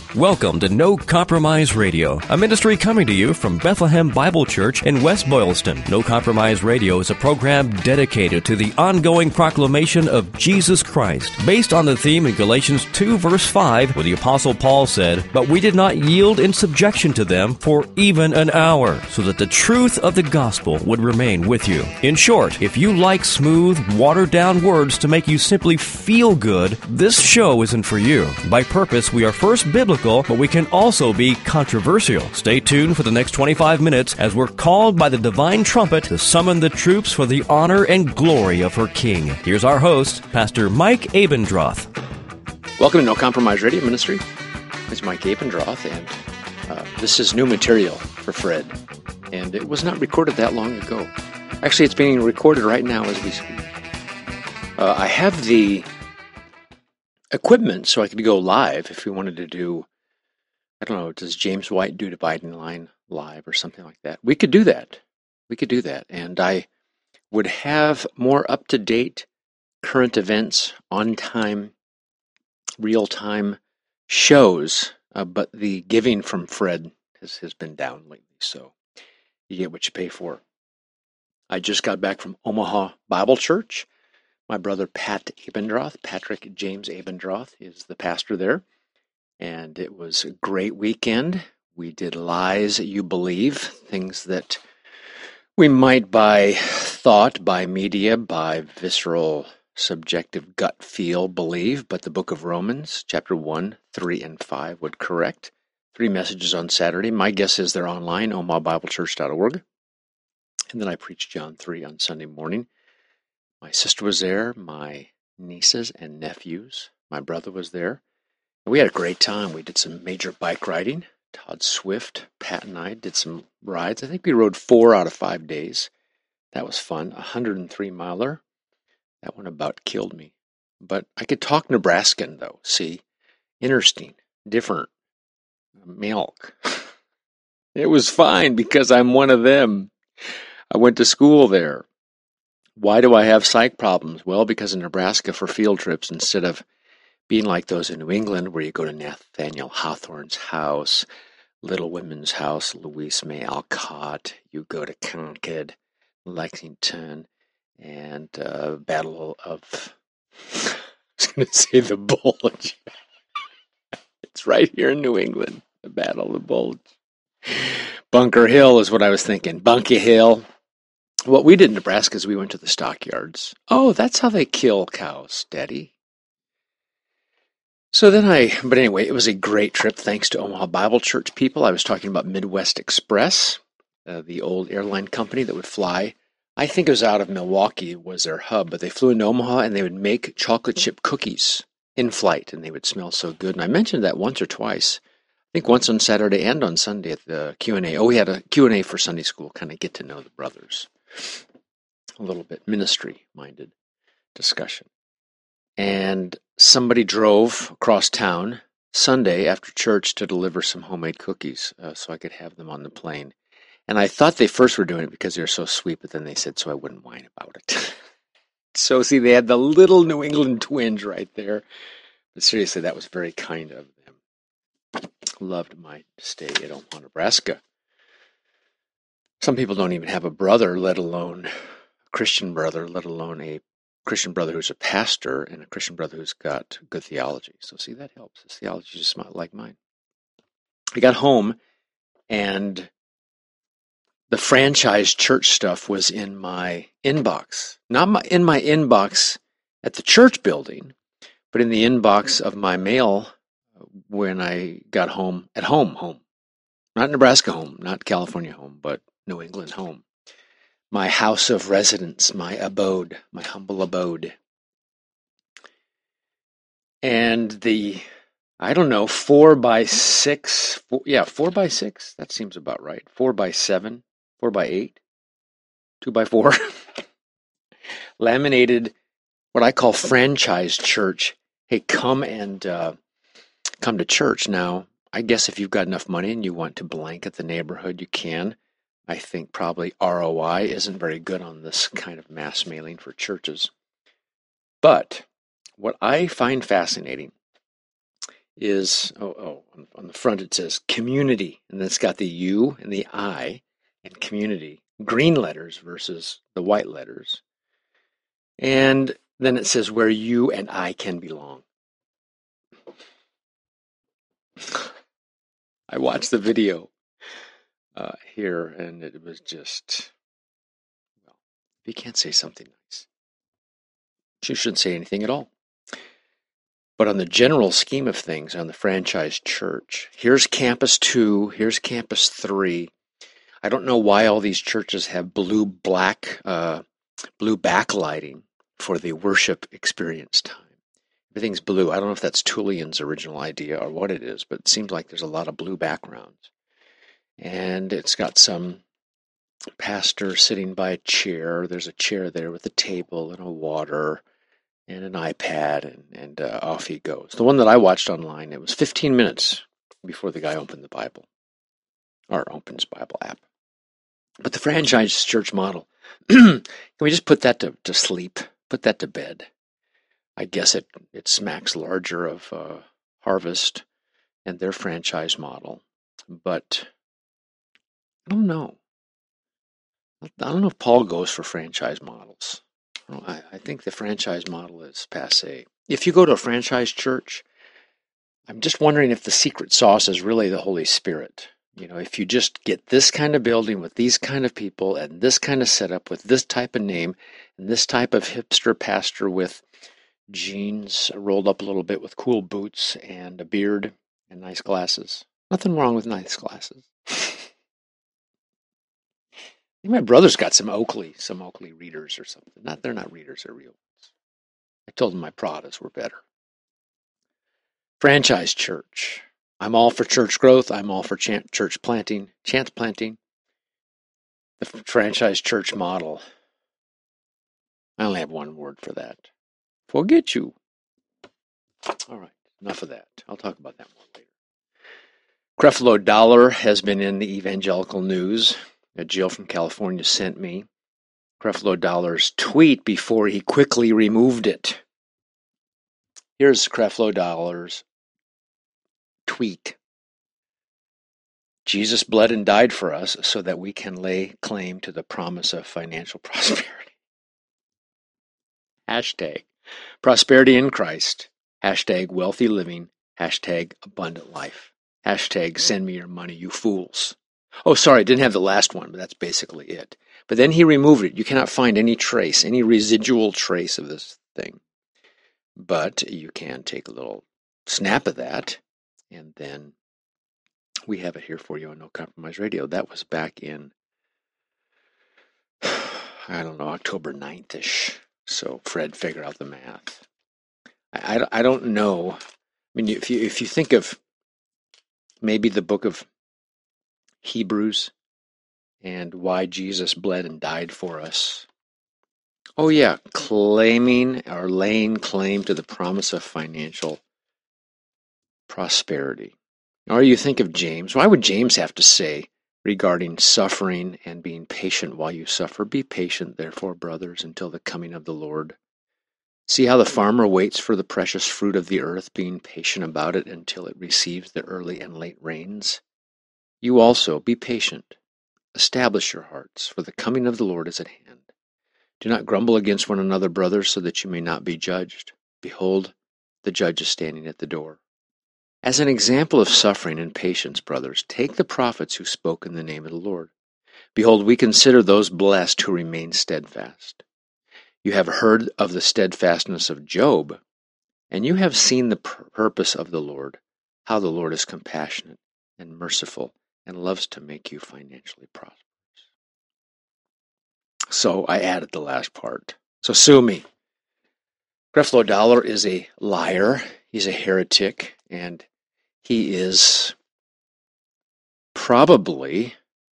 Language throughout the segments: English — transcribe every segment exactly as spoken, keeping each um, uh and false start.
Welcome to No Compromise Radio, a ministry coming to you from Bethlehem Bible Church in West Boylston. No Compromise Radio is a program dedicated to the ongoing proclamation of Jesus Christ, based on the theme in Galatians two, verse five, where the Apostle Paul said, "But we did not yield in subjection to them for even an hour, so that the truth of the gospel would remain with you." In short, if you like smooth, watered-down words to make you simply feel good, this show isn't for you. By purpose, we are first biblical, but we can also be controversial. Stay tuned for the next twenty-five minutes as we're called by the divine trumpet to summon the troops for the honor and glory of her King. Here's our host, Pastor Mike Abendroth. Welcome to No Compromise Radio Ministry. It's Mike Abendroth, and uh, this is new material for Fred. And it was not recorded that long ago. Actually, it's being recorded right now as we speak. Uh, I have the equipment so I could go live if we wanted to do, I don't know, does James White do Dividing Line live or something like that? We could do that. We could do that. And I would have more up-to-date current events, on-time, real-time shows, uh, but the giving from Fred has, has been down lately, so you get what you pay for. I just got back from Omaha Bible Church. My brother Pat Abendroth, Patrick James Abendroth, is the pastor there. And it was a great weekend. We did Lies You Believe, things that we might by thought, by media, by visceral, subjective gut feel believe, but the book of Romans, chapter one, three, and five would correct. Three messages on Saturday. My guess is they're online, omaha bible church dot org. And then I preached John three on Sunday morning. My sister was there, my nieces and nephews. My brother was there. We had a great time. We did some major bike riding. Todd Swift, Pat, and I did some rides. I think we rode four out of five days. That was fun. A one hundred three miler. That one about killed me. But I could talk Nebraskan, though. See? Interesting. Different. Milk. It was fine because I'm one of them. I went to school there. Why do I have psych problems? Well, because in Nebraska for field trips, instead of being like those in New England where you go to Nathaniel Hawthorne's house, Little Women's House, Louise May Alcott, you go to Concord, Lexington, and uh, Battle of, I was going to say the Bulge. It's right here in New England, the Battle of the Bulge. Bunker Hill is what I was thinking. Bunker Hill. What we did in Nebraska is we went to the stockyards. Oh, that's how they kill cows, Daddy. So then I, but anyway, it was a great trip thanks to Omaha Bible Church people. I was talking about Midwest Express, uh, the old airline company that would fly. I think it was out of Milwaukee was their hub, but they flew into Omaha and they would make chocolate chip cookies in flight and they would smell so good. And I mentioned that once or twice. I think once on Saturday and on Sunday at the Q and A. Oh, we had a Q and A for Sunday school, kind of get to know the brothers. A little bit ministry-minded discussion. And somebody drove across town Sunday after church to deliver some homemade cookies uh, so I could have them on the plane. And I thought they first were doing it because they were so sweet, but then they said so I wouldn't whine about it. So, see, they had the little New England twinge right there. But seriously, that was very kind of them. Loved my stay at Omaha, Nebraska. Some people don't even have a brother, let alone a Christian brother, let alone a Christian brother who's a pastor and a Christian brother who's got good theology. So see, that helps. His theology is just not like mine. I got home and the franchise church stuff was in my inbox. Not my, in my inbox at the church building, but in the inbox of my mail when I got home, at home, home. Not Nebraska home, not California home, but New England home. My house of residence, my abode, my humble abode. And the, I don't know, four by six, four, yeah, four by six, that seems about right. Four by seven, four by eight, two by four. Laminated, what I call franchise church. Hey, come and uh, come to church. Now, I guess if you've got enough money and you want to blanket the neighborhood, you can. I think probably R O I isn't very good on this kind of mass mailing for churches. But what I find fascinating is, oh, oh, on, on the front it says community, and then it's got the U and the I and community, green letters versus the white letters. And then it says where you and I can belong. I watched the video uh, here, and it was just, well, if you can't say something nice, you shouldn't say anything at all. But on the general scheme of things, on the franchise church, here's Campus two, here's Campus three. I don't know why all these churches have blue black, uh, blue backlighting for the worship experience time. Everything's blue. I don't know if that's Tullian's original idea or what it is, but it seems like there's a lot of blue backgrounds. And it's got some pastor sitting by a chair. There's a chair there with a table and a water and an iPad, and, and uh, off he goes. The one that I watched online, it was fifteen minutes before the guy opened the Bible, or opens Bible app. But the franchise church model, can we just put that to, to sleep, put that to bed? I guess it, it smacks larger of uh, Harvest and their franchise model, but I don't know. I don't know if Paul goes for franchise models. I, I think the franchise model is passé. If you go to a franchise church, I'm just wondering if the secret sauce is really the Holy Spirit. You know, if you just get this kind of building with these kind of people and this kind of setup with this type of name and this type of hipster pastor with jeans rolled up a little bit with cool boots and a beard and nice glasses. Nothing wrong with nice glasses. I think my brother's got some Oakley, some Oakley readers or something. Not, they're not readers, they're real ones. I told him my Pradas were better. Franchise church. I'm all for church growth. I'm all for ch- church planting, chance planting. The f- franchise church model. I only have one word for that. Forget you. All right, enough of that. I'll talk about that more later. Creflo Dollar has been in the evangelical news. A Jill from California sent me Creflo Dollar's tweet before he quickly removed it. Here's Creflo Dollar's tweet. Jesus bled and died for us so that we can lay claim to the promise of financial prosperity. Hashtag prosperity in Christ. Hashtag wealthy living. Hashtag abundant life. Hashtag send me your money, you fools. Oh, sorry, I didn't have the last one, but that's basically it. But then he removed it. You cannot find any trace, any residual trace of this thing. But you can take a little snap of that, and then we have it here for you on No Compromise Radio. That was back in, I don't know, October ninth-ish. So Fred, figure out the math. I, I, I don't know. I mean, if you if you think of maybe the book of Hebrews and why Jesus bled and died for us. Oh yeah, claiming or laying claim to the promise of financial prosperity. Or you think of James. Why would James have to say regarding suffering and being patient while you suffer? Be patient, therefore, brothers, until the coming of the Lord. See how the farmer waits for the precious fruit of the earth, being patient about it until it receives the early and late rains? You also be patient. Establish your hearts, for the coming of the Lord is at hand. Do not grumble against one another, brothers, so that you may not be judged. Behold, the judge is standing at the door. As an example of suffering and patience, brothers, take the prophets who spoke in the name of the Lord. Behold, we consider those blessed who remain steadfast. You have heard of the steadfastness of Job, and you have seen the purpose of the Lord, how the Lord is compassionate and merciful and loves to make you financially prosperous. So I added the last part. So sue me. Creflo Dollar is a liar. He's a heretic, and he is probably,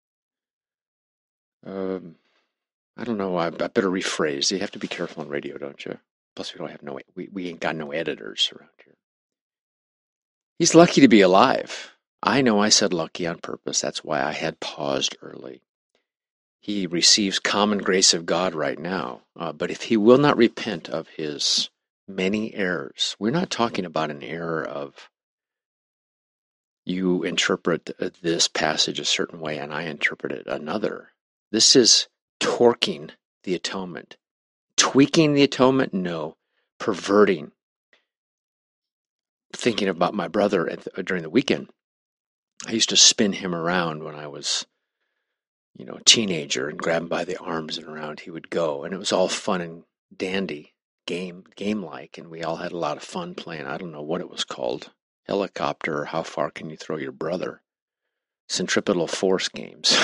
um, I don't know, I, I better rephrase. You have to be careful on radio, don't you? Plus, we don't have no, we, we ain't got no editors around here. He's lucky to be alive. I know I said lucky on purpose. That's why I had paused early. He receives common grace of God right now. Uh, but if he will not repent of his many errors, we're not talking about an error of you interpret this passage a certain way and I interpret it another. This is torquing the atonement. Tweaking the atonement? No. Perverting. Thinking about my brother at the, during the weekend, I used to spin him around when I was, you know, a teenager and grab him by the arms and around he would go. And it was all fun and dandy, game, game-like, and we all had a lot of fun playing. I don't know what it was called. Helicopter, or how far can you throw your brother? Centripetal force games.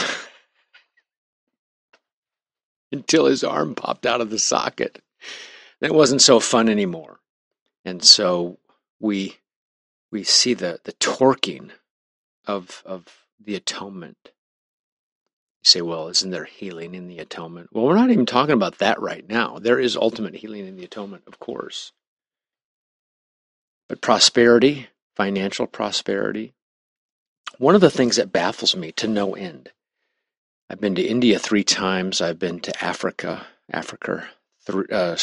Until his arm popped out of the socket. That wasn't so fun anymore. And so we we see the, the torquing of of the atonement. You say, well, isn't there healing in the atonement? Well, we're not even talking about that right now. There is ultimate healing in the atonement, of course. But prosperity, financial prosperity, one of the things that baffles me to no end. I've been to India three times. I've been to Africa, Africa, th- uh,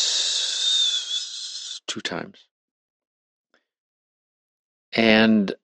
s- two times. And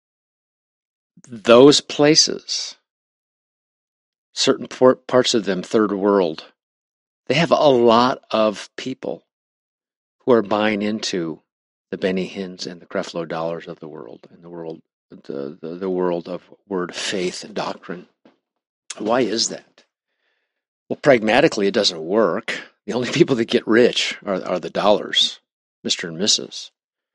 those places, certain port, parts of them, third world, they have a lot of people who are buying into the Benny Hinns and the Creflo Dollars of the world, and the world, the, the, the world of word faith doctrine. Why is that? Well, pragmatically, it doesn't work. The only people that get rich are, are the dollars, Mister and Missus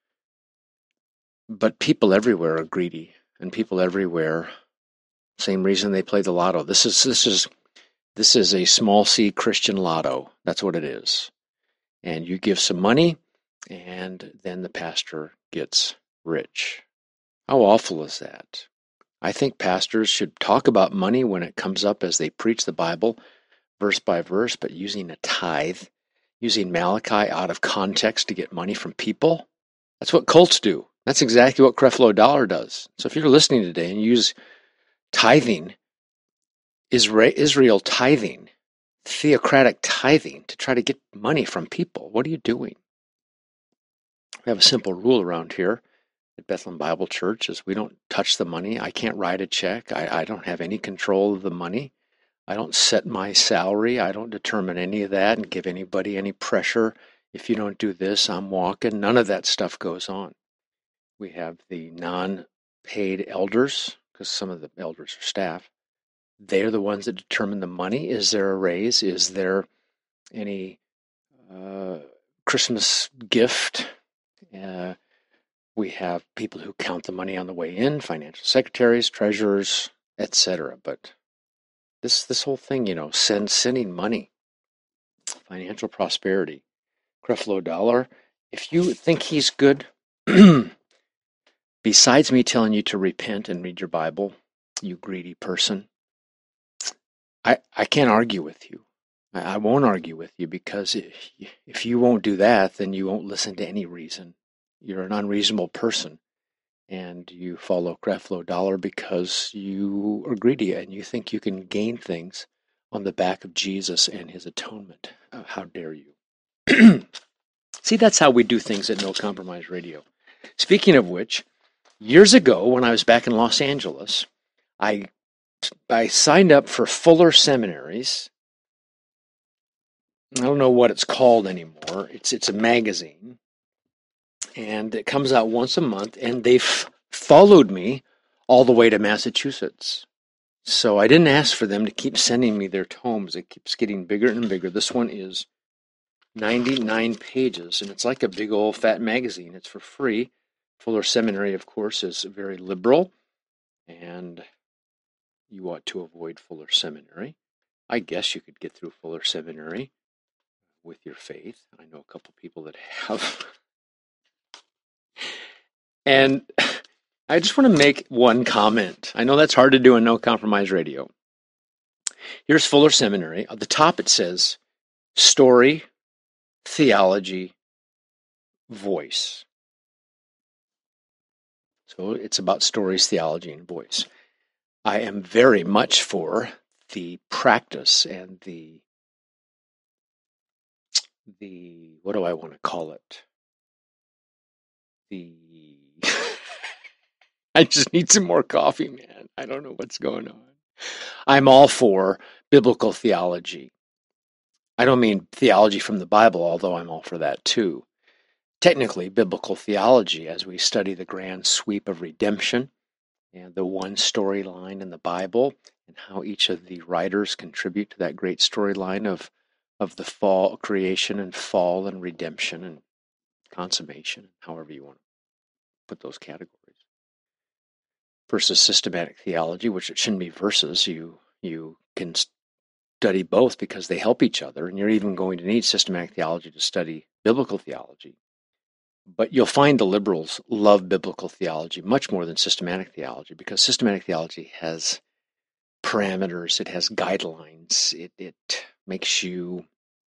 But people everywhere are greedy, and people everywhere, same reason they play the lotto. This is this is this is a small C Christian lotto. That's what it is. And you give some money, and then the pastor gets rich. How awful is that? I think pastors should talk about money when it comes up as they preach the Bible, verse by verse, but using a tithe, using Malachi out of context to get money from people. That's what cults do. That's exactly what Creflo Dollar does. So if you're listening today and you use tithing, Israel tithing, theocratic tithing to try to get money from people, what are you doing? We have a simple rule around here at Bethlehem Bible Church is we don't touch the money. I can't write a check. I, I don't have any control of the money. I don't set my salary. I don't determine any of that and give anybody any pressure. If you don't do this, I'm walking. None of that stuff goes on. We have the non-paid elders, because some of the elders are staff. They're the ones that determine the money. Is there a raise? Is there any uh, Christmas gift? Uh, we have people who count the money on the way in, financial secretaries, treasurers, et cetera. But this this whole thing, you know, send, sending money, financial prosperity, Creflo Dollar, if you think he's good, besides me telling you to repent and read your Bible, you greedy person, I, I can't argue with you. I, I won't argue with you because if, if you won't do that, then you won't listen to any reason. You're an unreasonable person, and you follow Creflo Dollar because you are greedy and you think you can gain things on the back of Jesus and his atonement. Uh, how dare you? See, that's how we do things at No Compromise Radio. Speaking of which, years ago when I was back in Los Angeles, I I signed up for Fuller Seminaries. I don't know what it's called anymore. It's it's a magazine, and it comes out once a month, and they've followed me all the way to Massachusetts. So I didn't ask for them to keep sending me their tomes. It keeps getting bigger and bigger. This one is ninety-nine pages, and it's like a big old fat magazine. It's for free. Fuller Seminary, of course, is very liberal, and you ought to avoid Fuller Seminary. I guess you could get through Fuller Seminary with your faith. I know a couple people that have. And I just want to make one comment. I know that's hard to do on No Compromise Radio. Here's Fuller Seminary. At the top it says, story, theology, voice. So it's about stories, theology, and voice. I am very much for the practice and the, the what do I want to call it? The, I just need some more coffee, man. I don't know what's going on. I'm all for biblical theology. I don't mean theology from the Bible, although I'm all for that too. Technically, biblical theology, as we study the grand sweep of redemption and the one storyline in the Bible and how each of the writers contribute to that great storyline of, of the fall, creation and fall and redemption and consummation, however you want to put those categories. Versus systematic theology, which it shouldn't be versus. You, you can study both because they help each other, and you're even going to need systematic theology to study biblical theology. But you'll find the liberals love biblical theology much more than systematic theology, because systematic theology has parameters, it has guidelines, it, it makes you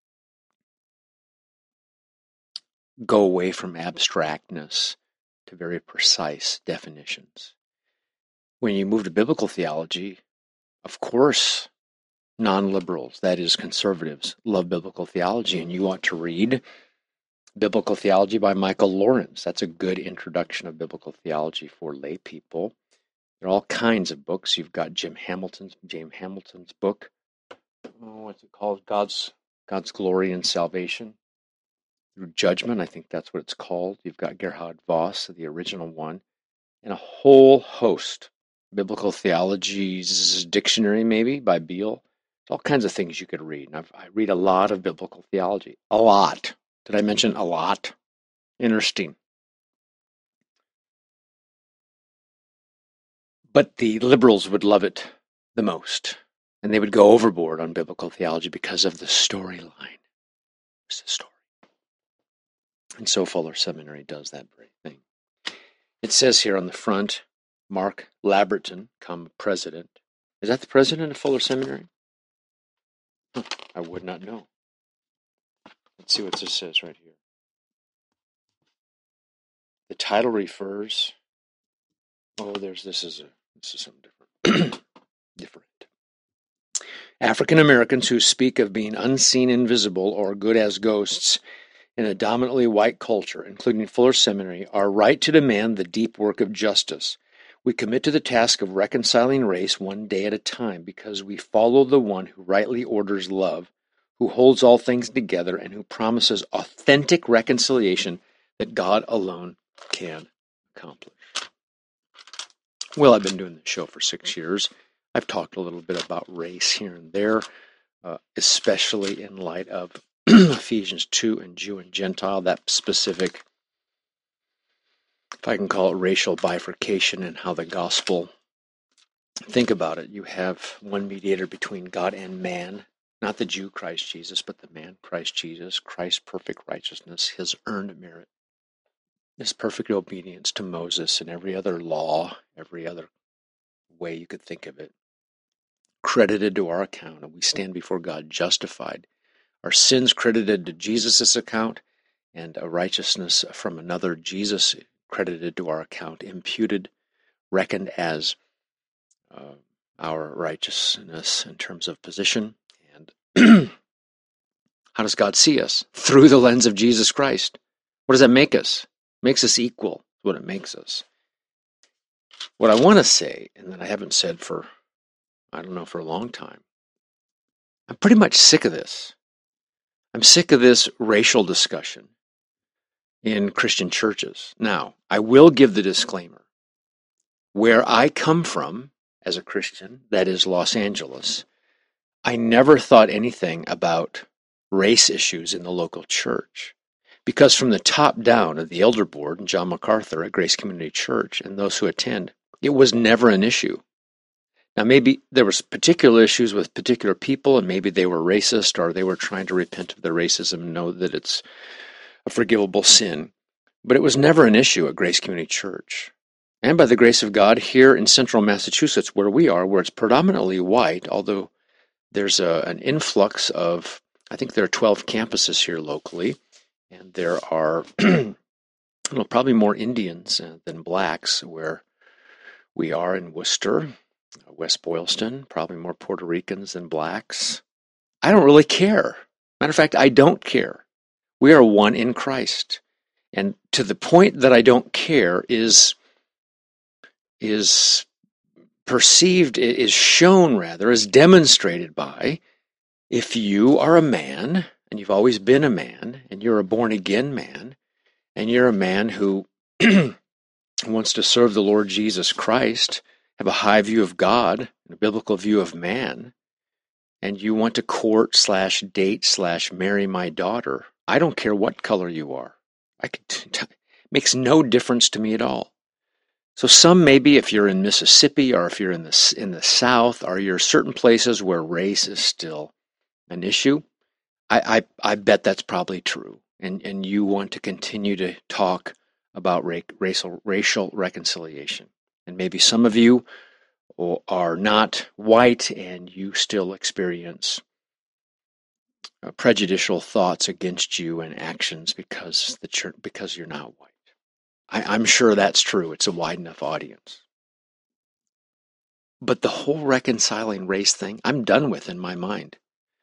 go away from abstractness to very precise definitions. When you move to biblical theology, of course, non-liberals, that is conservatives, love biblical theology, and you want to read Biblical Theology by Michael Lawrence. That's a good introduction of biblical theology for lay people. There are all kinds of books. You've got Jim Hamilton's James Hamilton's book. Oh, what's it called? God's God's Glory and Salvation Through Judgment. I think that's what it's called. You've got Gerhard Voss, the original one, and a whole host. Biblical Theology's Dictionary, maybe, by Beale. There's all kinds of things you could read. And I've, I read a lot of biblical theology. A lot. Did I mention a lot? Interesting. But the liberals would love it the most. And they would go overboard on biblical theology because of the storyline. It's the story. And so Fuller Seminary does that very thing. It says here on the front, Mark Labberton, come president. Is that the president of Fuller Seminary? Huh, I would not know. Let's see what this says right here. The title refers. Oh, there's this is a this is something different. different. African Americans who speak of being unseen, invisible, or good as ghosts in a dominantly white culture, including Fuller Seminary, are right to demand the deep work of justice. We commit to the task of reconciling race one day at a time because we follow the one who rightly orders love, who holds all things together, and who promises authentic reconciliation that God alone can accomplish. Well, I've been doing this show for six years. I've talked a little bit about race here and there, uh, especially in light of Ephesians two and Jew and Gentile, that specific, if I can call it, racial bifurcation and how the gospel, think about it, you have one mediator between God and man, not the Jew, Christ Jesus, but the man, Christ Jesus, Christ's perfect righteousness, his earned merit, his perfect obedience to Moses and every other law, every other way you could think of it, credited to our account, and we stand before God justified. Our sins credited to Jesus' account, and a righteousness from another, Jesus, credited to our account, imputed, reckoned as uh, our righteousness in terms of position. And how does God see us? Through the lens of Jesus Christ. What does that make us? It makes us equal. That's what it makes us. What I want to say, and that I haven't said for, I don't know, for a long time, I'm pretty much sick of this. I'm sick of this racial discussion in Christian churches. Now, I will give the disclaimer. Where I come from as a Christian, that is Los Angeles, I never thought anything about race issues in the local church. Because from the top down of the elder board and John MacArthur at Grace Community Church and those who attend, it was never an issue. Now, maybe there was particular issues with particular people, and maybe they were racist, or they were trying to repent of their racism and know that it's a forgivable sin. But it was never an issue at Grace Community Church. And by the grace of God, here in central Massachusetts, where we are, where it's predominantly white, although there's a, an influx of, I think there are twelve campuses here locally, and there are well, probably more Indians than blacks where we are in Worcester, West Boylston, probably more Puerto Ricans than blacks. I don't really care. Matter of fact, I don't care. We are one in Christ. And to the point that I don't care is is perceived, is shown rather, is demonstrated by if you are a man, and you've always been a man, and you're a born-again man, and you're a man who wants to serve the Lord Jesus Christ, have a high view of God, and a biblical view of man, and you want to court slash date slash marry my daughter, I don't care what color you are. I could t- makes no difference to me at all. So some maybe if you're in Mississippi or if you're in the in the South or you're certain places where race is still an issue, I I, I bet that's probably true. And and you want to continue to talk about ra- racial racial reconciliation. And maybe some of you are not white and you still experience uh, prejudicial thoughts against you and actions because the church, because you're not white. I, I'm sure that's true. It's a wide enough audience. But the whole reconciling race thing, I'm done with in my mind.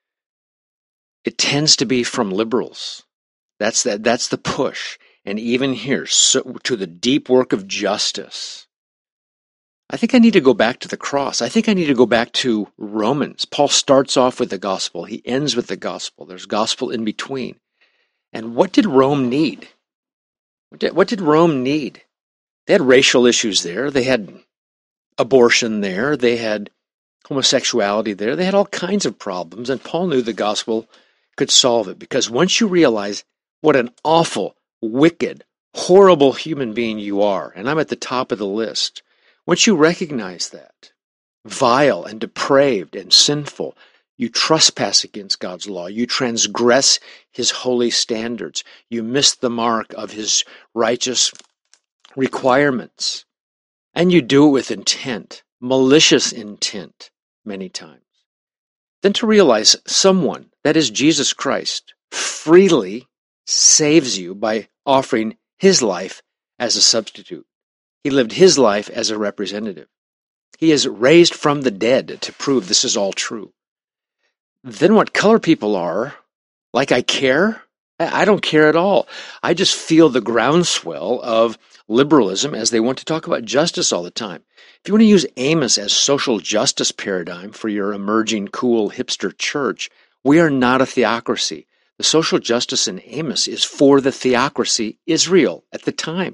It tends to be from liberals. That's that. That's the push. And even here, so, to the deep work of justice. I think I need to go back to the cross. I think I need to go back to Romans. Paul starts off with the gospel. He ends with the gospel. There's gospel in between. And what did Rome need? What did, what did Rome need? They had racial issues there. They had abortion there. They had homosexuality there. They had all kinds of problems. And Paul knew the gospel could solve it. Because once you realize what an awful, wicked, horrible human being you are, and I'm at the top of the list, once you recognize that, vile and depraved and sinful, you trespass against God's law. You transgress his holy standards. You miss the mark of his righteous requirements. And you do it with intent, malicious intent, many times. Then to realize someone, that is Jesus Christ, freely saves you by offering his life as a substitute. He lived his life as a representative. He is raised from the dead to prove this is all true. Then what color people are, like I care? I don't care at all. I just feel the groundswell of liberalism as they want to talk about justice all the time. If you want to use Amos as social justice paradigm for your emerging cool hipster church, we are not a theocracy. The social justice in Amos is for the theocracy, Israel, at the time.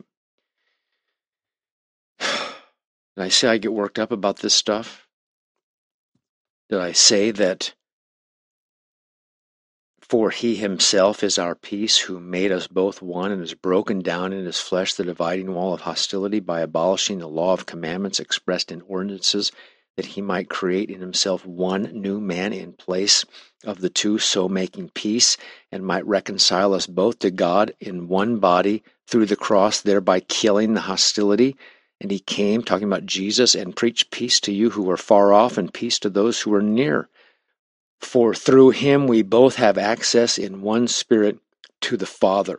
Did I say I get worked up about this stuff? Did I say that for he himself is our peace, who made us both one and has broken down in his flesh the dividing wall of hostility by abolishing the law of commandments expressed in ordinances, that he might create in himself one new man in place of the two, so making peace, and might reconcile us both to God in one body through the cross, thereby killing the hostility. And he came, talking about Jesus, and preached peace to you who are far off and peace to those who are near. For through him we both have access in one spirit to the Father.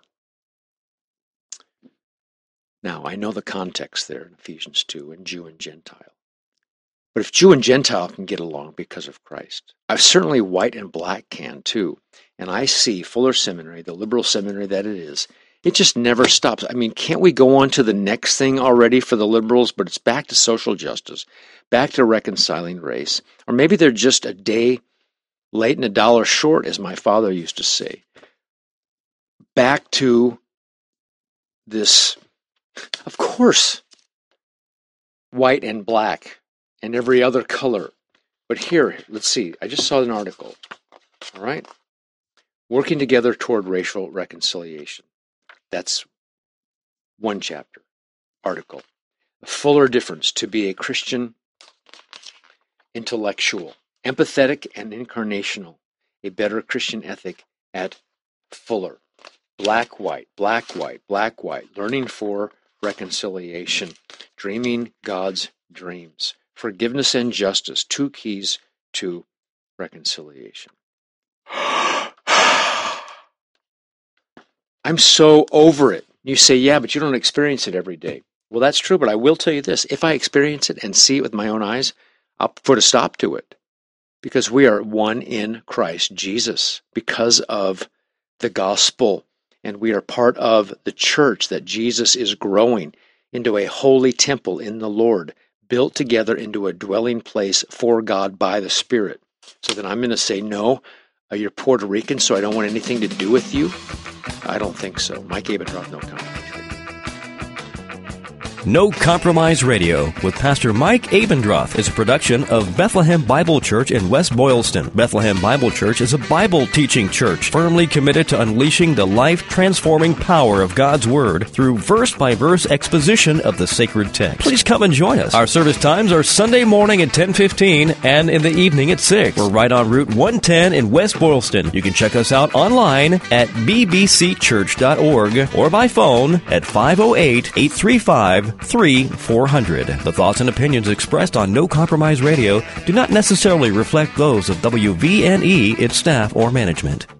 Now, I know the context there in Ephesians two, and Jew and Gentile. But if Jew and Gentile can get along because of Christ, I've certainly white and black can too. And I see Fuller Seminary, the liberal seminary that it is, it just never stops. I mean, can't we go on to the next thing already for the liberals? But it's back to social justice, back to reconciling race. Or maybe they're just a day late and a dollar short, as my father used to say. Back to this, of course, white and black and every other color. But here, let's see, I just saw an article, all right? Working together toward racial reconciliation. That's one chapter, article. A fuller difference to be a Christian intellectual. Empathetic and incarnational, a better Christian ethic at Fuller. Black, white, black, white, black, white, learning for reconciliation, dreaming God's dreams, forgiveness and justice, two keys to reconciliation. I'm so over it. You say, yeah, but you don't experience it every day. Well, that's true, but I will tell you this. If I experience it and see it with my own eyes, I'll put a stop to it. Because we are one in Christ Jesus because of the gospel. And we are part of the church that Jesus is growing into a holy temple in the Lord, built together into a dwelling place for God by the Spirit. So then I'm going to say, no, uh, you're Puerto Rican, so I don't want anything to do with you? I don't think so. Mike Abendroth, No Compromise. No Compromise Radio with Pastor Mike Abendroth is a production of Bethlehem Bible Church in West Boylston. Bethlehem Bible Church is a Bible teaching church firmly committed to unleashing the life-transforming power of God's Word through verse-by-verse exposition of the sacred text. Please come and join us. Our service times are Sunday morning at ten fifteen and in the evening at six. We're right on Route one ten in West Boylston. You can check us out online at b b c church dot org or by phone at five oh eight, eight three five, three four hundred. The thoughts and opinions expressed on No Compromise Radio do not necessarily reflect those of W V N E, its staff, or management.